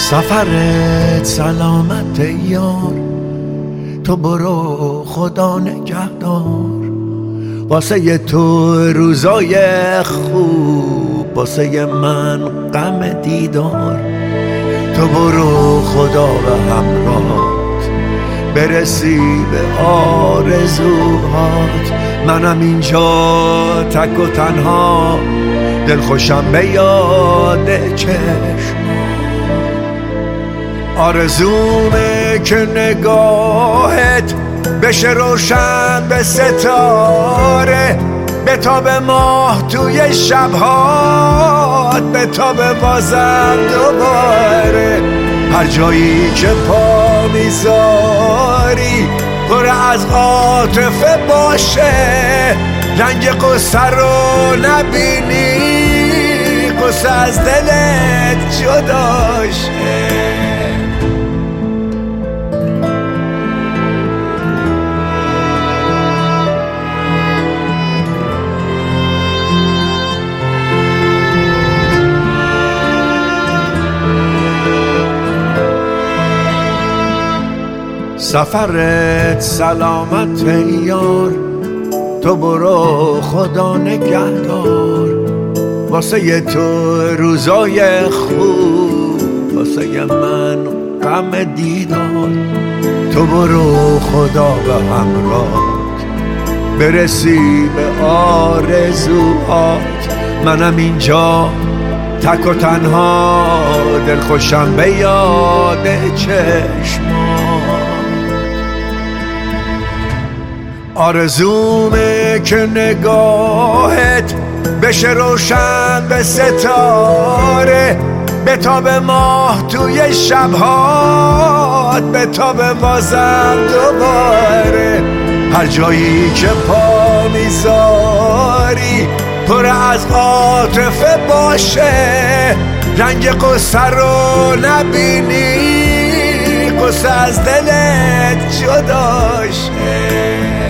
سفرت سلامت یار، تو برو خدا نگهدار. واسه تو روزای خوب، واسه من غم دیدار. تو برو خدا به همراهت، برسی به آرزوهات. منم اینجا تک و تنها، دلخوشم به یاد چشم. آرزومه که نگاهت بشه روشن به ستاره، بتابه ماه توی شبهات، بتابه بازم دوباره. هر جایی که پا میذاری پر از عاطفه باشه، رنگ قصه رو نبینی، قصه از دلت جداشه. سفرت سلامت یار، تو برو خدا نگهدار. واسه تو روزای خوب، واسه من غم دیدار. تو برو خدا به همراهت، برسی به آرزوهات. منم اینجا تک و تنها، دلخوشم به یاد چشمات. آرزومه که نگاهت بشه روشن به ستاره، بتابه ماه توی شبهات، بتابه بازم دوباره. هر جایی که پا میذاری پر از عاطفه باشه، رنگ قصه رو نبینی، قصه از دلت جداشه.